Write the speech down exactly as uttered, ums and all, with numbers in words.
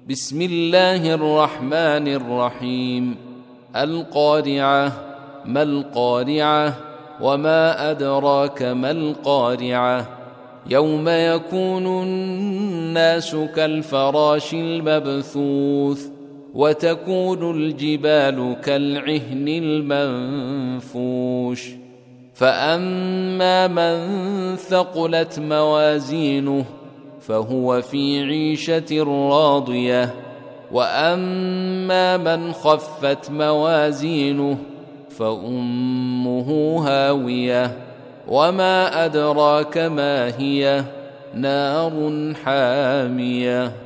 بسم الله الرحمن الرحيم. القارعة. ما القارعة؟ وما أدراك ما القارعة؟ يوم يكون الناس كالفراش المبثوث وتكون الجبال كالعهن المنفوش. فأما من ثقلت موازينه فهو في عيشة راضية، وأما من خفت موازينه فأمه هاوية. وما أدراك ما هي؟ نار حامية.